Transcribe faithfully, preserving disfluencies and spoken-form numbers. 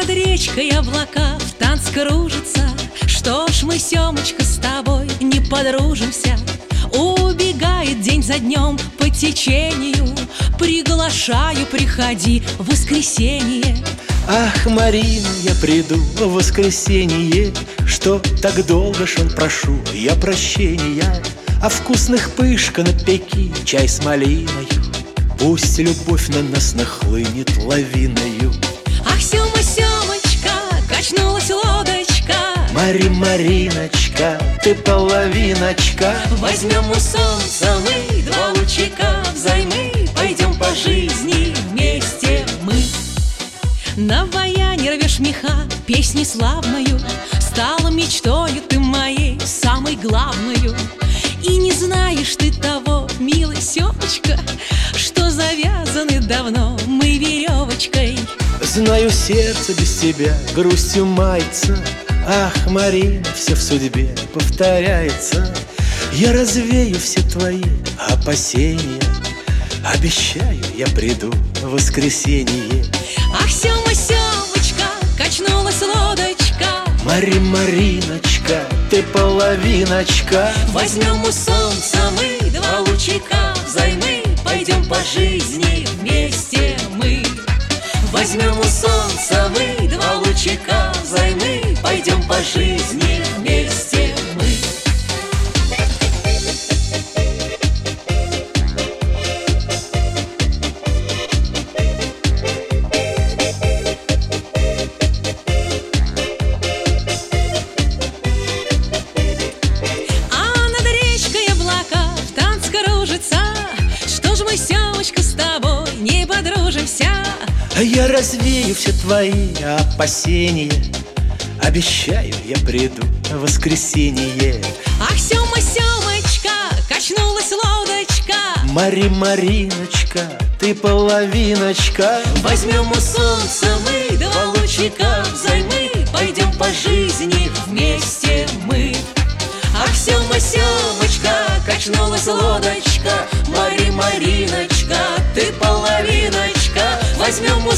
над речкой облака в танц кружатся. Что ж мы, Семочка, с тобой не подружимся? Убегает день за днем по течению. Приглашаю, приходи в воскресенье. Ах, Марина, я приду в воскресенье. Что так долго ж он прошу я прощения. А вкусных пышка напеки, чай с малиною. Пусть любовь на нас нахлынет лавиною. Ах, Сема, Семочка, качнулась лодочка. Мари, Мариночка, ты половиночка. Возьмем у солнца мы два лучика взаймы. Пойдем по жизни вместе мы. На баяне рвешь меха, песни славною. Стала мечтою ты моей, самой главною. И не знаешь ты того, милая Семочка, что завязаны давно мы веревочкой. Знаю, сердце без тебя грустью мается. Ах, Марина, все в судьбе повторяется. Я развею все твои опасения. Обещаю, я приду в воскресенье. Ах, Сема, Семочка, качнулась лодочка. Мари, Мариночка, ты половиночка. Возьмем у солнца мы два лучика взаймы. Пойдем по жизни вместе мы. Возьмем у солнца мы два лучика взаймы. Пойдем по жизни вместе мы. Что ж мы, Семочка, с тобой не подружимся? Я развею все твои опасения. Обещаю, я приду в воскресенье. Ах, Сема, Семочка, качнулась лодочка. Мари, Мариночка, ты половиночка. Возьмем у солнца мы два лучика взаймы. Пойдем по жизни вместе мы. Ах, Сема, Семочка, качнулась лодочка. Мари, Мариночка, ты половиночка. Возьмем у